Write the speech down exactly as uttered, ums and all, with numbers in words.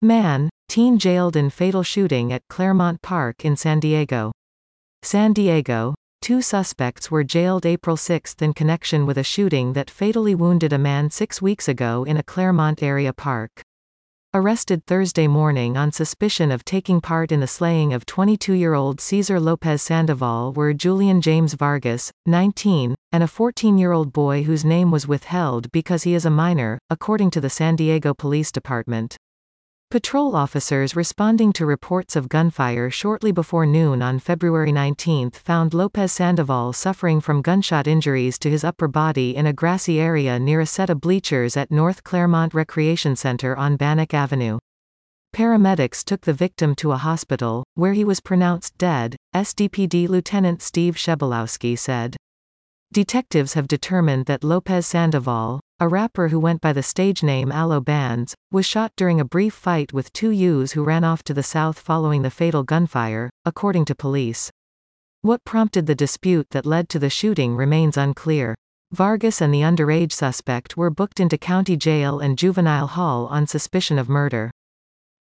Man, teen jailed in fatal shooting at Claremont Park in San Diego. San Diego, two suspects were jailed April sixth in connection with a shooting that fatally wounded a man six weeks ago in a Claremont area park. Arrested Thursday morning on suspicion of taking part in the slaying of twenty-two-year-old Cesar Lopez Sandoval were Julian James Vargas, nineteen, and a fourteen-year-old boy whose name was withheld because he is a minor, according to the San Diego Police Department. Patrol officers responding to reports of gunfire shortly before noon on February nineteenth found Lopez Sandoval suffering from gunshot injuries to his upper body in a grassy area near a set of bleachers at North Claremont Recreation Center on Bannock Avenue. Paramedics took the victim to a hospital, where he was pronounced dead, S D P D Lieutenant Steve Shebelowski said. Detectives have determined that Lopez Sandoval, a rapper who went by the stage name Aloe Bands, was shot during a brief fight with two youths who ran off to the south following the fatal gunfire, according to police. What prompted the dispute that led to the shooting remains unclear. Vargas and the underage suspect were booked into county jail and juvenile hall on suspicion of murder.